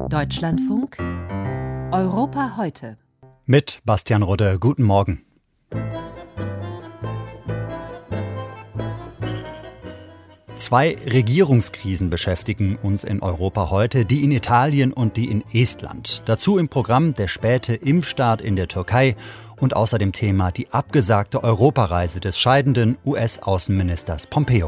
Deutschlandfunk Europa heute. Mit Bastian Rudde, guten Morgen. Zwei Regierungskrisen beschäftigen uns in Europa heute, die in Italien und die in Estland. Dazu im Programm der späte Impfstart in der Türkei und außerdem Thema die abgesagte Europareise des scheidenden US-Außenministers Pompeo.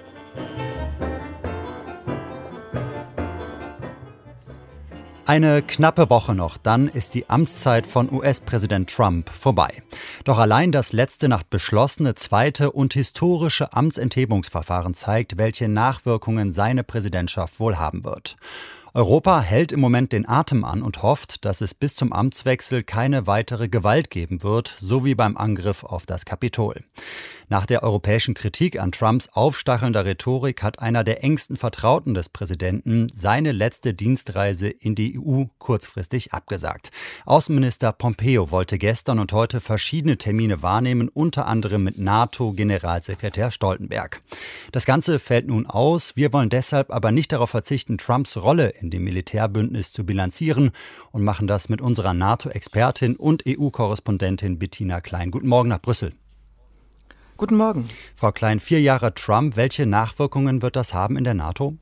Eine knappe Woche noch, dann ist die Amtszeit von US-Präsident Trump vorbei. Doch allein das letzte Nacht beschlossene zweite und historische Amtsenthebungsverfahren zeigt, welche Nachwirkungen seine Präsidentschaft wohl haben wird. Europa hält im Moment den Atem an und hofft, dass es bis zum Amtswechsel keine weitere Gewalt geben wird, so wie beim Angriff auf das Kapitol. Nach der europäischen Kritik an Trumps aufstachelnder Rhetorik hat einer der engsten Vertrauten des Präsidenten seine letzte Dienstreise in die EU kurzfristig abgesagt. Außenminister Pompeo wollte gestern und heute verschiedene Termine wahrnehmen, unter anderem mit NATO-Generalsekretär Stoltenberg. Das Ganze fällt nun aus. Wir wollen deshalb aber nicht darauf verzichten, Trumps Rolle in dem Militärbündnis zu bilanzieren und machen das mit unserer NATO-Expertin und EU-Korrespondentin Bettina Klein. Guten Morgen nach Brüssel. Guten Morgen. Frau Klein, 4 Jahre Trump, welche Nachwirkungen wird das haben in der NATO?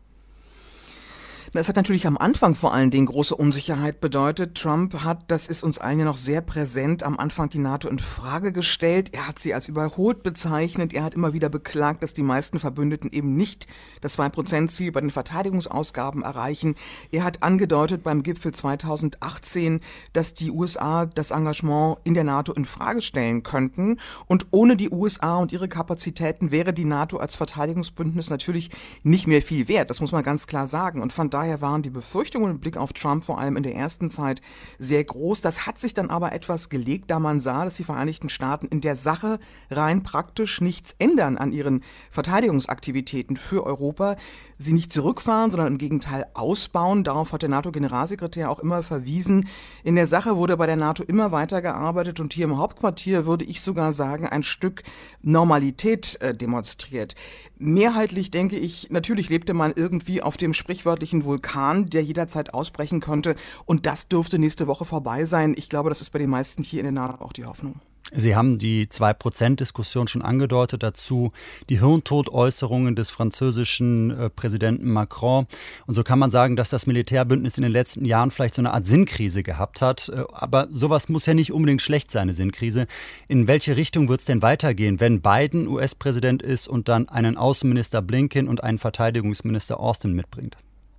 Es hat natürlich am Anfang vor allen Dingen große Unsicherheit bedeutet. Trump hat, das ist uns allen ja noch sehr präsent, am Anfang die NATO in Frage gestellt. Er hat sie als überholt bezeichnet. Er hat immer wieder beklagt, dass die meisten Verbündeten eben nicht das 2%-Ziel bei den Verteidigungsausgaben erreichen. Er hat angedeutet beim Gipfel 2018, dass die USA das Engagement in der NATO in Frage stellen könnten. Und ohne die USA und ihre Kapazitäten wäre die NATO als Verteidigungsbündnis natürlich nicht mehr viel wert. Das muss man ganz klar sagen. Und von daher waren die Befürchtungen mit Blick auf Trump vor allem in der ersten Zeit sehr groß. Das hat sich dann aber etwas gelegt, da man sah, dass die Vereinigten Staaten in der Sache rein praktisch nichts ändern an ihren Verteidigungsaktivitäten für Europa. Sie nicht zurückfahren, sondern im Gegenteil ausbauen. Darauf hat der NATO-Generalsekretär auch immer verwiesen. In der Sache wurde bei der NATO immer weitergearbeitet und hier im Hauptquartier würde ich sogar sagen, ein Stück Normalität demonstriert. Mehrheitlich denke ich, natürlich lebte man irgendwie auf dem sprichwörtlichen Vulkan, der jederzeit ausbrechen könnte. Und das dürfte nächste Woche vorbei sein. Ich glaube, das ist bei den meisten hier in der NATO auch die Hoffnung. Sie haben die 2%-Diskussion schon angedeutet, dazu die Hirntod-Äußerungen des französischen Präsidenten Macron. Und so kann man sagen, dass das Militärbündnis in den letzten Jahren vielleicht so eine Art Sinnkrise gehabt hat. Aber sowas muss ja nicht unbedingt schlecht sein, eine Sinnkrise. In welche Richtung wird es denn weitergehen, wenn Biden US-Präsident ist und dann einen Außenminister Blinken und einen Verteidigungsminister Austin mitbringt?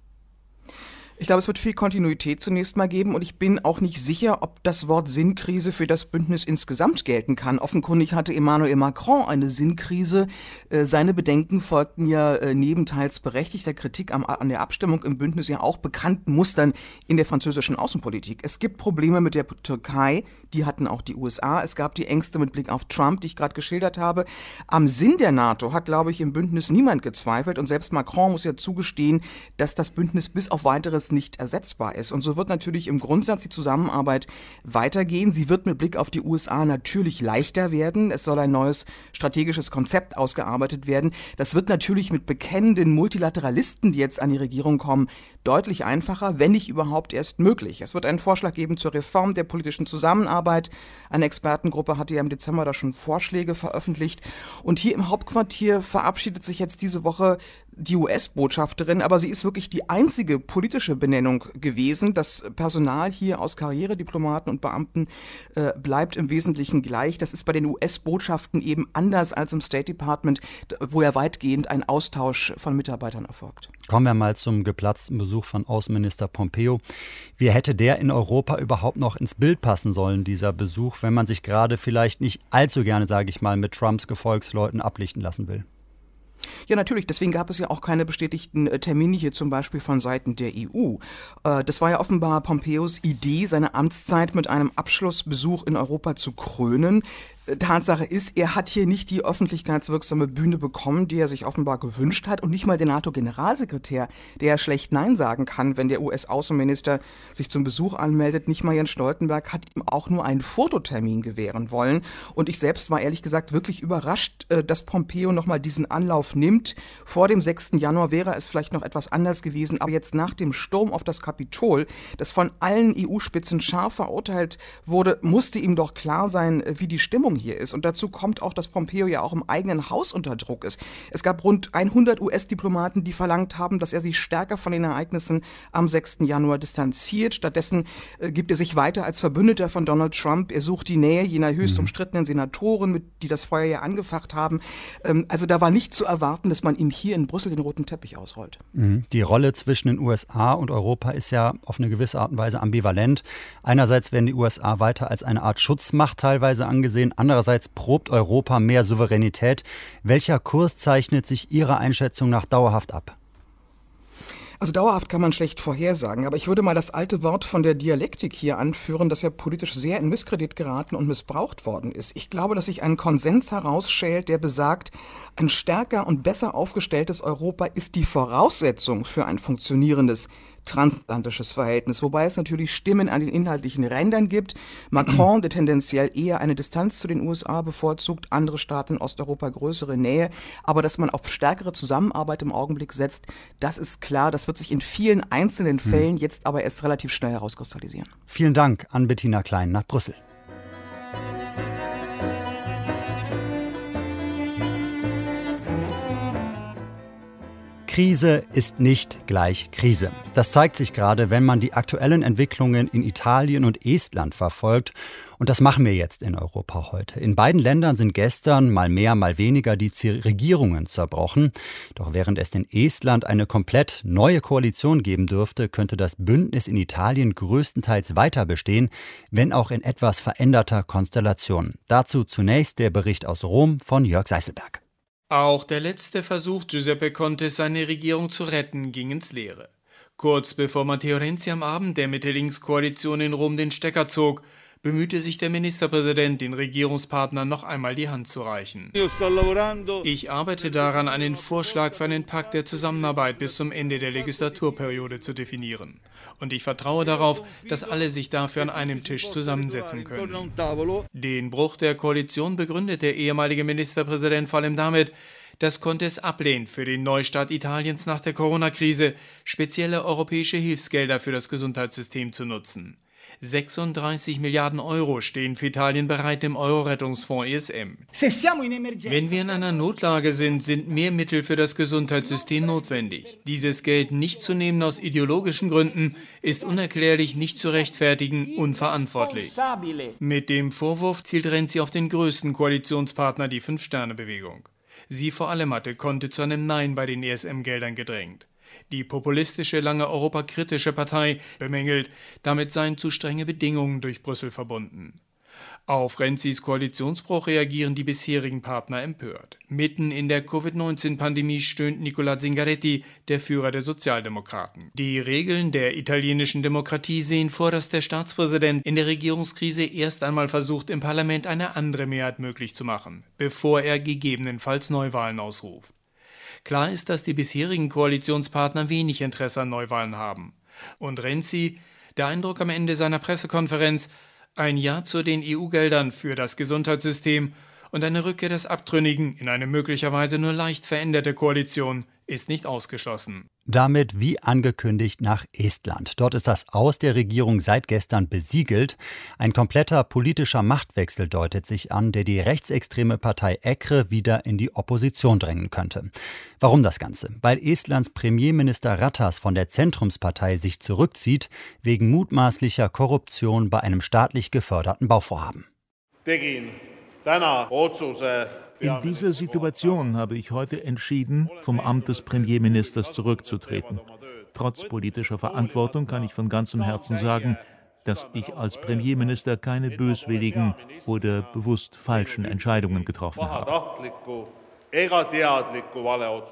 Ich glaube, es wird viel Kontinuität zunächst mal geben und ich bin auch nicht sicher, ob das Wort Sinnkrise für das Bündnis insgesamt gelten kann. Offenkundig hatte Emmanuel Macron eine Sinnkrise. Seine Bedenken folgten ja neben teils berechtigter Kritik an der Abstimmung im Bündnis ja auch bekannten Mustern in der französischen Außenpolitik. Es gibt Probleme mit der Türkei, die hatten auch die USA. Es gab die Ängste mit Blick auf Trump, die ich gerade geschildert habe. Am Sinn der NATO hat, glaube ich, im Bündnis niemand gezweifelt und selbst Macron muss ja zugestehen, dass das Bündnis bis auf weiteres nicht ersetzbar ist. Und so wird natürlich im Grundsatz die Zusammenarbeit weitergehen. Sie wird mit Blick auf die USA natürlich leichter werden. Es soll ein neues strategisches Konzept ausgearbeitet werden. Das wird natürlich mit bekennenden Multilateralisten, die jetzt an die Regierung kommen, deutlich einfacher, wenn nicht überhaupt erst möglich. Es wird einen Vorschlag geben zur Reform der politischen Zusammenarbeit. Eine Expertengruppe hatte ja im Dezember da schon Vorschläge veröffentlicht. Und hier im Hauptquartier verabschiedet sich jetzt diese Woche die US-Botschafterin, aber sie ist wirklich die einzige politische Benennung gewesen. Das Personal hier aus Karrierediplomaten und Beamten bleibt im Wesentlichen gleich. Das ist bei den US-Botschaften eben anders als im State Department, wo ja weitgehend ein Austausch von Mitarbeitern erfolgt. Kommen wir mal zum geplatzten Besuch von Außenminister Pompeo. Wie hätte der in Europa überhaupt noch ins Bild passen sollen, dieser Besuch, wenn man sich gerade vielleicht nicht allzu gerne, sage ich mal, mit Trumps Gefolgsleuten ablichten lassen will? Ja, natürlich. Deswegen gab es ja auch keine bestätigten Termine hier zum Beispiel von Seiten der EU. Das war ja offenbar Pompeos Idee, seine Amtszeit mit einem Abschlussbesuch in Europa zu krönen. Tatsache ist, er hat hier nicht die öffentlichkeitswirksame Bühne bekommen, die er sich offenbar gewünscht hat, und nicht mal der NATO-Generalsekretär, der ja schlecht Nein sagen kann, wenn der US-Außenminister sich zum Besuch anmeldet. Nicht mal Jens Stoltenberg hat ihm auch nur einen Fototermin gewähren wollen. Und ich selbst war ehrlich gesagt wirklich überrascht, dass Pompeo nochmal diesen Anlauf nimmt. Vor dem 6. Januar wäre es vielleicht noch etwas anders gewesen, aber jetzt nach dem Sturm auf das Kapitol, das von allen EU-Spitzen scharf verurteilt wurde, musste ihm doch klar sein, wie die Stimmung hier ist. Und dazu kommt auch, dass Pompeo ja auch im eigenen Haus unter Druck ist. Es gab rund 100 US-Diplomaten, die verlangt haben, dass er sich stärker von den Ereignissen am 6. Januar distanziert. Stattdessen gibt er sich weiter als Verbündeter von Donald Trump. Er sucht die Nähe jener höchst umstrittenen Senatoren, die das Feuer ja angefacht haben. Also da war nicht zu erwarten, dass man ihm hier in Brüssel den roten Teppich ausrollt. Die Rolle zwischen den USA und Europa ist ja auf eine gewisse Art und Weise ambivalent. Einerseits werden die USA weiter als eine Art Schutzmacht teilweise angesehen. Andererseits probt Europa mehr Souveränität. Welcher Kurs zeichnet sich Ihrer Einschätzung nach dauerhaft ab? Also dauerhaft kann man schlecht vorhersagen, aber ich würde mal das alte Wort von der Dialektik hier anführen, das ja politisch sehr in Misskredit geraten und missbraucht worden ist. Ich glaube, dass sich ein Konsens herausschält, der besagt, ein stärker und besser aufgestelltes Europa ist die Voraussetzung für ein funktionierendes transatlantisches Verhältnis, wobei es natürlich Stimmen an den inhaltlichen Rändern gibt. Macron, der tendenziell eher eine Distanz zu den USA bevorzugt, andere Staaten in Osteuropa größere Nähe, aber dass man auf stärkere Zusammenarbeit im Augenblick setzt, das ist klar, das wird sich in vielen einzelnen Fällen jetzt aber erst relativ schnell herauskristallisieren. Vielen Dank an Bettina Klein nach Brüssel. Krise ist nicht gleich Krise. Das zeigt sich gerade, wenn man die aktuellen Entwicklungen in Italien und Estland verfolgt. Und das machen wir jetzt in Europa heute. In beiden Ländern sind gestern mal mehr, mal weniger die Regierungen zerbrochen. Doch während es in Estland eine komplett neue Koalition geben dürfte, könnte das Bündnis in Italien größtenteils weiter bestehen, wenn auch in etwas veränderter Konstellation. Dazu zunächst der Bericht aus Rom von Jörg Seißelberg. Auch der letzte Versuch, Giuseppe Contes seine Regierung zu retten, ging ins Leere. Kurz bevor Matteo Renzi am Abend der Mitte-Links-Koalition in Rom den Stecker zog, bemühte sich der Ministerpräsident, den Regierungspartnern noch einmal die Hand zu reichen. Ich arbeite daran, einen Vorschlag für einen Pakt der Zusammenarbeit bis zum Ende der Legislaturperiode zu definieren. Und ich vertraue darauf, dass alle sich dafür an einem Tisch zusammensetzen können. Den Bruch der Koalition begründet der ehemalige Ministerpräsident vor allem damit, dass Contes ablehnt, für den Neustart Italiens nach der Corona-Krise spezielle europäische Hilfsgelder für das Gesundheitssystem zu nutzen. 36 Milliarden Euro stehen für Italien bereit im Euro-Rettungsfonds ESM. Wenn wir in einer Notlage sind, sind mehr Mittel für das Gesundheitssystem notwendig. Dieses Geld nicht zu nehmen aus ideologischen Gründen ist unerklärlich, nicht zu rechtfertigen, unverantwortlich. Mit dem Vorwurf zielt Renzi auf den größten Koalitionspartner, die Fünf-Sterne-Bewegung. Sie vor allem hatte Conte zu einem Nein bei den ESM-Geldern gedrängt. Die populistische, lange europakritische Partei bemängelt, damit seien zu strenge Bedingungen durch Brüssel verbunden. Auf Renzis Koalitionsbruch reagieren die bisherigen Partner empört. Mitten in der Covid-19-Pandemie stöhnt Nicola Zingaretti, der Führer der Sozialdemokraten. Die Regeln der italienischen Demokratie sehen vor, dass der Staatspräsident in der Regierungskrise erst einmal versucht, im Parlament eine andere Mehrheit möglich zu machen, bevor er gegebenenfalls Neuwahlen ausruft. Klar ist, dass die bisherigen Koalitionspartner wenig Interesse an Neuwahlen haben. Und Renzi, der Eindruck am Ende seiner Pressekonferenz, ein Ja zu den EU-Geldern für das Gesundheitssystem und eine Rückkehr des Abtrünnigen in eine möglicherweise nur leicht veränderte Koalition ist nicht ausgeschlossen. Damit wie angekündigt nach Estland. Dort ist das Aus der Regierung seit gestern besiegelt. Ein kompletter politischer Machtwechsel deutet sich an, der die rechtsextreme Partei EKRE wieder in die Opposition drängen könnte. Warum das Ganze? Weil Estlands Premierminister Ratas von der Zentrumspartei sich zurückzieht, wegen mutmaßlicher Korruption bei einem staatlich geförderten Bauvorhaben. In dieser Situation habe ich heute entschieden, vom Amt des Premierministers zurückzutreten. Trotz politischer Verantwortung kann ich von ganzem Herzen sagen, dass ich als Premierminister keine böswilligen oder bewusst falschen Entscheidungen getroffen habe.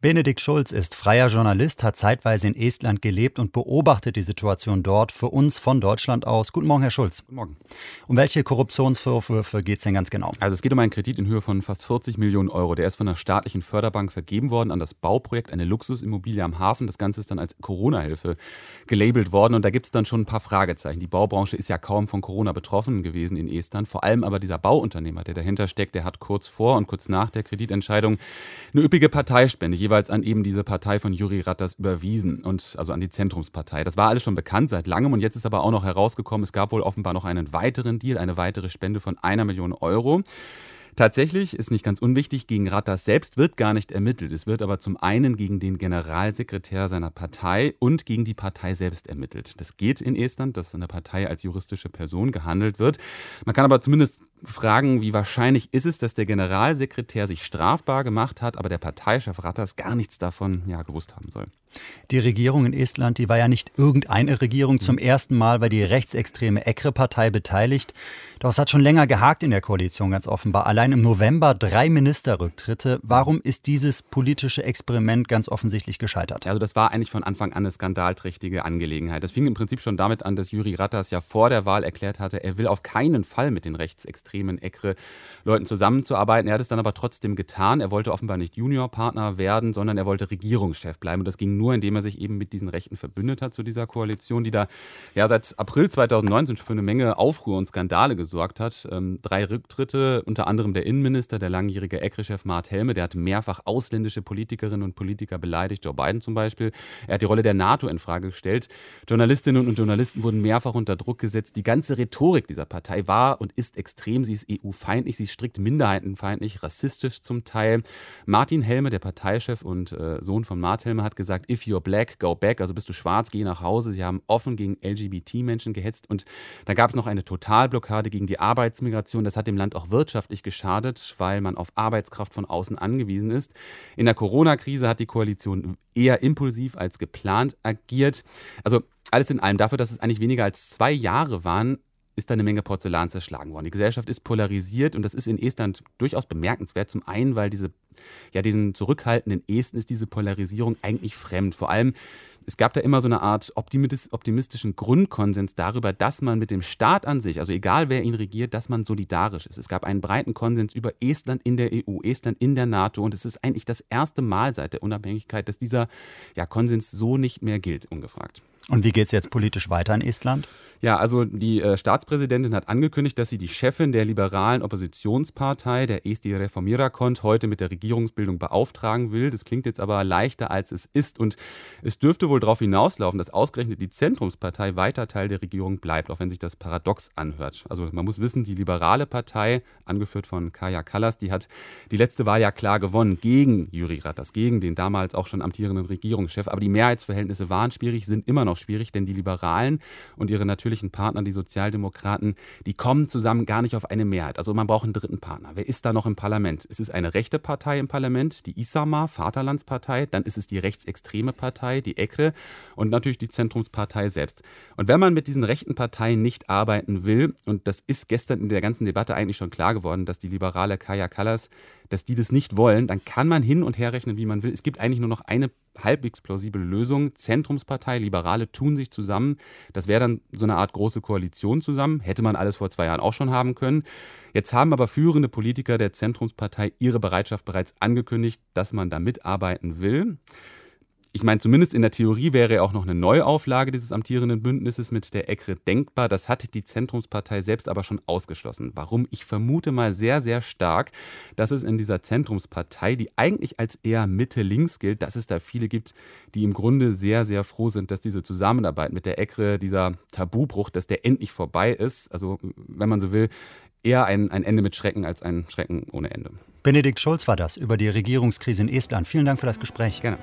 Benedikt Schulz ist freier Journalist, hat zeitweise in Estland gelebt und beobachtet die Situation dort für uns von Deutschland aus. Guten Morgen, Herr Schulz. Guten Morgen. Um welche Korruptionsvorwürfe geht es denn ganz genau? Also es geht um einen Kredit in Höhe von fast 40 Millionen Euro. Der ist von einer staatlichen Förderbank vergeben worden an das Bauprojekt, eine Luxusimmobilie am Hafen. Das Ganze ist dann als Corona-Hilfe gelabelt worden und da gibt es dann schon ein paar Fragezeichen. Die Baubranche ist ja kaum von Corona betroffen gewesen in Estland. Vor allem aber dieser Bauunternehmer, der dahinter steckt, der hat kurz vor und kurz nach der Kreditentscheidung eine üppige Parteispende jeweils an eben diese Partei von Jüri Ratas überwiesen und also an die Zentrumspartei. Das war alles schon bekannt seit langem und jetzt ist aber auch noch herausgekommen, es gab wohl offenbar noch einen weiteren Deal, eine weitere Spende von 1 Million Euro. Tatsächlich, ist nicht ganz unwichtig, gegen Ratas selbst wird gar nicht ermittelt. Es wird aber zum einen gegen den Generalsekretär seiner Partei und gegen die Partei selbst ermittelt. Das geht in Estland, dass eine Partei als juristische Person gehandelt wird. Man kann aber zumindest fragen, wie wahrscheinlich ist es, dass der Generalsekretär sich strafbar gemacht hat, aber der Parteichef Ratas gar nichts davon gewusst haben soll. Die Regierung in Estland, die war ja nicht irgendeine Regierung. Zum ersten Mal war die rechtsextreme EKRE-Partei beteiligt. Doch es hat schon länger gehakt in der Koalition, ganz offenbar. Allein im November 3 Ministerrücktritte. Warum ist dieses politische Experiment ganz offensichtlich gescheitert? Also das war eigentlich von Anfang an eine skandalträchtige Angelegenheit. Das fing im Prinzip schon damit an, dass Jüri Ratas ja vor der Wahl erklärt hatte, er will auf keinen Fall mit den rechtsextremen EKRE-Leuten zusammenzuarbeiten. Er hat es dann aber trotzdem getan. Er wollte offenbar nicht Juniorpartner werden, sondern er wollte Regierungschef bleiben. Und das ging nur, indem er sich eben mit diesen Rechten verbündet hat zu dieser Koalition, die da seit April 2019 für eine Menge Aufruhr und Skandale gesorgt hat. 3 Rücktritte, unter anderem der Innenminister, der langjährige EKRE-Chef Mart Helme, der hat mehrfach ausländische Politikerinnen und Politiker beleidigt, Joe Biden zum Beispiel. Er hat die Rolle der NATO in Frage gestellt. Journalistinnen und Journalisten wurden mehrfach unter Druck gesetzt. Die ganze Rhetorik dieser Partei war und ist extrem. Sie ist EU-feindlich, sie ist strikt minderheitenfeindlich, rassistisch zum Teil. Martin Helme, der Parteichef und Sohn von Mart Helme, hat gesagt, if you're black, go back, also bist du schwarz, geh nach Hause. Sie haben offen gegen LGBT-Menschen gehetzt und dann gab es noch eine Totalblockade gegen die Arbeitsmigration. Das hat dem Land auch wirtschaftlich geschadet, weil man auf Arbeitskraft von außen angewiesen ist. In der Corona-Krise hat die Koalition eher impulsiv als geplant agiert. Also alles in allem dafür, dass es eigentlich weniger als 2 Jahre waren, ist da eine Menge Porzellan zerschlagen worden. Die Gesellschaft ist polarisiert und das ist in Estland durchaus bemerkenswert. Zum einen, weil diesen zurückhaltenden Esten ist diese Polarisierung eigentlich fremd. Vor allem, es gab da immer so eine Art optimistischen Grundkonsens darüber, dass man mit dem Staat an sich, also egal wer ihn regiert, dass man solidarisch ist. Es gab einen breiten Konsens über Estland in der EU, Estland in der NATO und es ist eigentlich das erste Mal seit der Unabhängigkeit, dass dieser Konsens so nicht mehr gilt, ungefragt. Und wie geht es jetzt politisch weiter in Estland? Ja, also die Staatspräsidentin hat angekündigt, dass sie die Chefin der liberalen Oppositionspartei, der Eesti Reformierakond, heute mit der Regierungsbildung beauftragen will. Das klingt jetzt aber leichter, als es ist. Und es dürfte wohl darauf hinauslaufen, dass ausgerechnet die Zentrumspartei weiter Teil der Regierung bleibt, auch wenn sich das paradox anhört. Also man muss wissen, die liberale Partei, angeführt von Kaja Kallas, die hat die letzte Wahl ja klar gewonnen gegen Jüri Ratas, gegen den damals auch schon amtierenden Regierungschef. Aber die Mehrheitsverhältnisse waren schwierig, sind immer noch schwierig, denn die Liberalen und ihre natürlichen Partner, die Sozialdemokraten, die kommen zusammen gar nicht auf eine Mehrheit. Also man braucht einen dritten Partner. Wer ist da noch im Parlament? Es ist eine rechte Partei im Parlament, die Isama, Vaterlandspartei, dann ist es die rechtsextreme Partei, die EKRE und natürlich die Zentrumspartei selbst. Und wenn man mit diesen rechten Parteien nicht arbeiten will, und das ist gestern in der ganzen Debatte eigentlich schon klar geworden, dass die liberale Kaja Kallas, dass die das nicht wollen, dann kann man hin und her rechnen, wie man will. Es gibt eigentlich nur noch eine halbwegs plausible Lösung. Zentrumspartei, Liberale tun sich zusammen. Das wäre dann so eine Art große Koalition zusammen. Hätte man alles vor 2 Jahren auch schon haben können. Jetzt haben aber führende Politiker der Zentrumspartei ihre Bereitschaft bereits angekündigt, dass man da mitarbeiten will. Ich meine, zumindest in der Theorie wäre auch noch eine Neuauflage dieses amtierenden Bündnisses mit der EKRE denkbar. Das hat die Zentrumspartei selbst aber schon ausgeschlossen. Warum? Ich vermute mal sehr, sehr stark, dass es in dieser Zentrumspartei, die eigentlich als eher Mitte-Links gilt, dass es da viele gibt, die im Grunde sehr, sehr froh sind, dass diese Zusammenarbeit mit der EKRE, dieser Tabubruch, dass der endlich vorbei ist. Also, wenn man so will, eher ein Ende mit Schrecken als ein Schrecken ohne Ende. Benedikt Schulz war das über die Regierungskrise in Estland. Vielen Dank für das Gespräch. Gerne.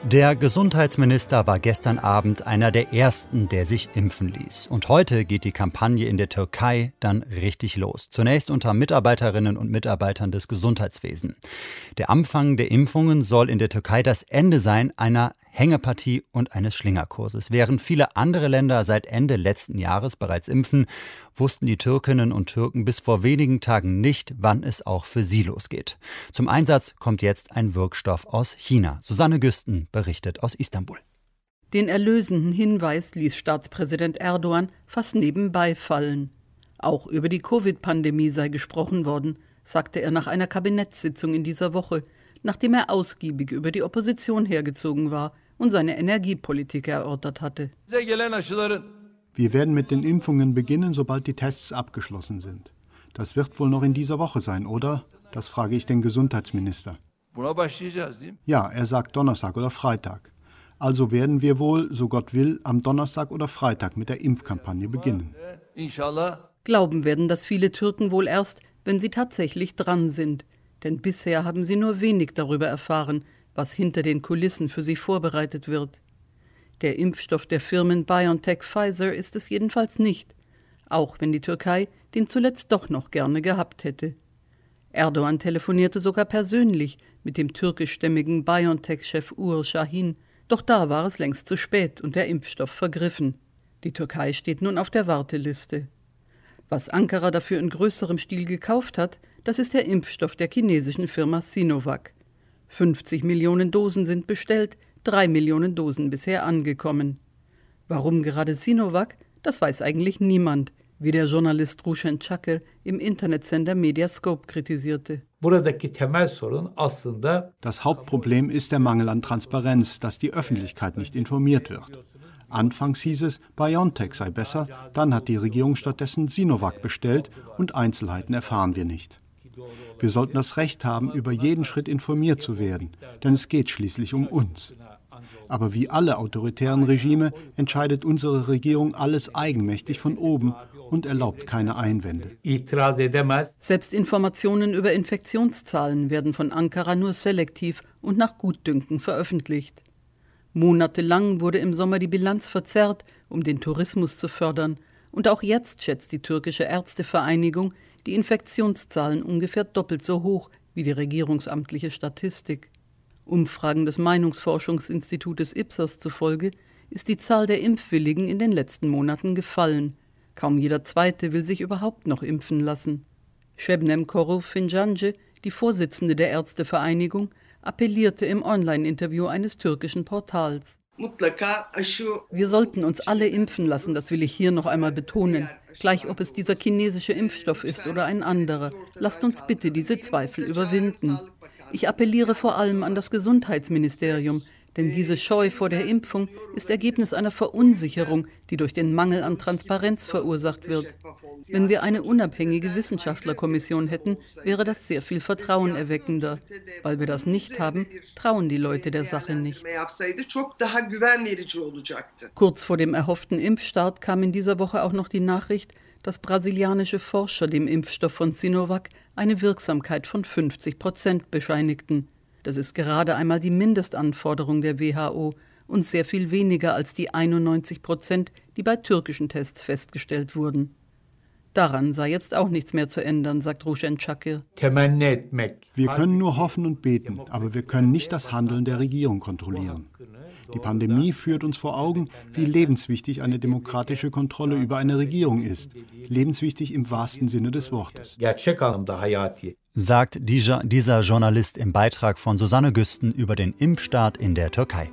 Der Gesundheitsminister war gestern Abend einer der ersten, der sich impfen ließ. Und heute geht die Kampagne in der Türkei dann richtig los. Zunächst unter Mitarbeiterinnen und Mitarbeitern des Gesundheitswesens. Der Anfang der Impfungen soll in der Türkei das Ende sein einer Hängepartie und eines Schlingerkurses. Während viele andere Länder seit Ende letzten Jahres bereits impfen, wussten die Türkinnen und Türken bis vor wenigen Tagen nicht, wann es auch für sie losgeht. Zum Einsatz kommt jetzt ein Wirkstoff aus China. Susanne Güsten berichtet aus Istanbul. Den erlösenden Hinweis ließ Staatspräsident Erdogan fast nebenbei fallen. Auch über die Covid-Pandemie sei gesprochen worden, sagte er nach einer Kabinettssitzung in dieser Woche, nachdem er ausgiebig über die Opposition hergezogen war und seine Energiepolitik erörtert hatte. Wir werden mit den Impfungen beginnen, sobald die Tests abgeschlossen sind. Das wird wohl noch in dieser Woche sein, oder? Das frage ich den Gesundheitsminister. Ja, er sagt Donnerstag oder Freitag. Also werden wir wohl, so Gott will, am Donnerstag oder Freitag mit der Impfkampagne beginnen. Glauben werden das viele Türken wohl erst, wenn sie tatsächlich dran sind. Denn bisher haben sie nur wenig darüber erfahren, was hinter den Kulissen für sie vorbereitet wird. Der Impfstoff der Firmen BioNTech Pfizer ist es jedenfalls nicht, auch wenn die Türkei den zuletzt doch noch gerne gehabt hätte. Erdogan telefonierte sogar persönlich mit dem türkischstämmigen BioNTech-Chef Uğur Şahin, doch da war es längst zu spät und der Impfstoff vergriffen. Die Türkei steht nun auf der Warteliste. Was Ankara dafür in größerem Stil gekauft hat, das ist der Impfstoff der chinesischen Firma Sinovac. 50 Millionen Dosen sind bestellt, 3 Millionen Dosen bisher angekommen. Warum gerade Sinovac? Das weiß eigentlich niemand, wie der Journalist Ruşen Çakır im Internetsender Mediascope kritisierte. Das Hauptproblem ist der Mangel an Transparenz, dass die Öffentlichkeit nicht informiert wird. Anfangs hieß es, BioNTech sei besser, dann hat die Regierung stattdessen Sinovac bestellt und Einzelheiten erfahren wir nicht. Wir sollten das Recht haben, über jeden Schritt informiert zu werden, denn es geht schließlich um uns. Aber wie alle autoritären Regime entscheidet unsere Regierung alles eigenmächtig von oben und erlaubt keine Einwände. Selbst Informationen über Infektionszahlen werden von Ankara nur selektiv und nach Gutdünken veröffentlicht. Monatelang wurde im Sommer die Bilanz verzerrt, um den Tourismus zu fördern. Und auch jetzt schätzt die türkische Ärztevereinigung die Infektionszahlen ungefähr doppelt so hoch wie die regierungsamtliche Statistik. Umfragen des Meinungsforschungsinstitutes Ipsos zufolge ist die Zahl der Impfwilligen in den letzten Monaten gefallen. Kaum jeder Zweite will sich überhaupt noch impfen lassen. Şebnem Korur Fincancı, die Vorsitzende der Ärztevereinigung, appellierte im Online-Interview eines türkischen Portals. Wir sollten uns alle impfen lassen, das will ich hier noch einmal betonen. Gleich ob es dieser chinesische Impfstoff ist oder ein anderer. Lasst uns bitte diese Zweifel überwinden. Ich appelliere vor allem an das Gesundheitsministerium, denn diese Scheu vor der Impfung ist Ergebnis einer Verunsicherung, die durch den Mangel an Transparenz verursacht wird. Wenn wir eine unabhängige Wissenschaftlerkommission hätten, wäre das sehr viel vertrauenerweckender. Weil wir das nicht haben, trauen die Leute der Sache nicht. Kurz vor dem erhofften Impfstart kam in dieser Woche auch noch die Nachricht, dass brasilianische Forscher dem Impfstoff von Sinovac eine Wirksamkeit von 50% bescheinigten. Das ist gerade einmal die Mindestanforderung der WHO und sehr viel weniger als die 91%, die bei türkischen Tests festgestellt wurden. Daran sei jetzt auch nichts mehr zu ändern, sagt Ruşen Çakır. Wir können nur hoffen und beten, aber wir können nicht das Handeln der Regierung kontrollieren. Die Pandemie führt uns vor Augen, wie lebenswichtig eine demokratische Kontrolle über eine Regierung ist. Lebenswichtig im wahrsten Sinne des Wortes. Sagt dieser Journalist im Beitrag von Susanne Güsten über den Impfstart in der Türkei.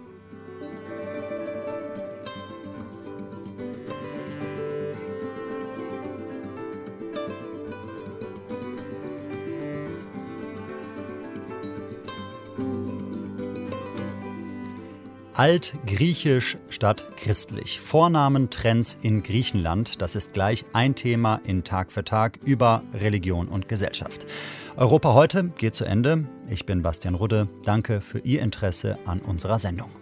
Altgriechisch statt christlich. Vornamentrends in Griechenland, das ist gleich ein Thema in Tag für Tag über Religion und Gesellschaft. Europa heute geht zu Ende. Ich bin Bastian Rudde. Danke für Ihr Interesse an unserer Sendung.